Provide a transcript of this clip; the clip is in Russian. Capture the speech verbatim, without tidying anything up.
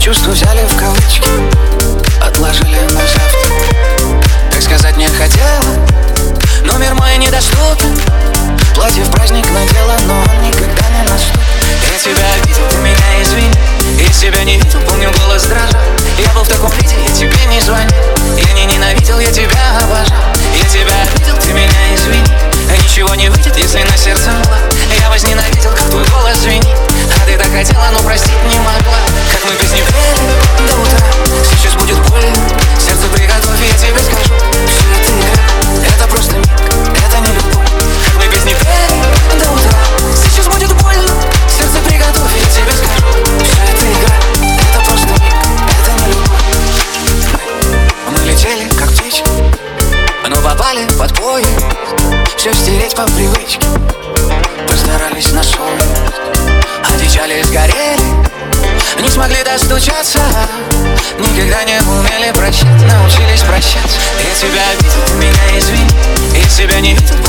Чувства взяли в кавычки, отложили на завтра. Так сказать не хотела, но мир мой недоступен. Платье в праздник надела, но он никогда не наступит. Я тебя видел, ты меня извини. Я себя не видел, помню, голос дрожал. Я был в таком виде, я тебе не звонил. Я не ненавидел, я тебя обожал. Я тебя видел, ты меня извини. Ничего не выйдет, если на сердце мла. Я возненавидел, как твой голос звенит. А ты так хотела, но простить не могла. Как мы без них пели до утра. Сейчас будет больно, сердце приготовь, я тебе скажу. Все это игра, это просто миг, это не любовь. Как мы без них пели до утра. Сейчас будет больно, сердце приготовь, я тебе скажу. Все это игра, это просто миг, это не любовь. Мы летели, как птички, но попали под поезд. Все стереть по привычке, постарались на совесть. Одичали, сгорели, не смогли достучаться. Никогда не умели прощать, научились прощаться. Я тебя видел, ты меня извини. Я себя не видел,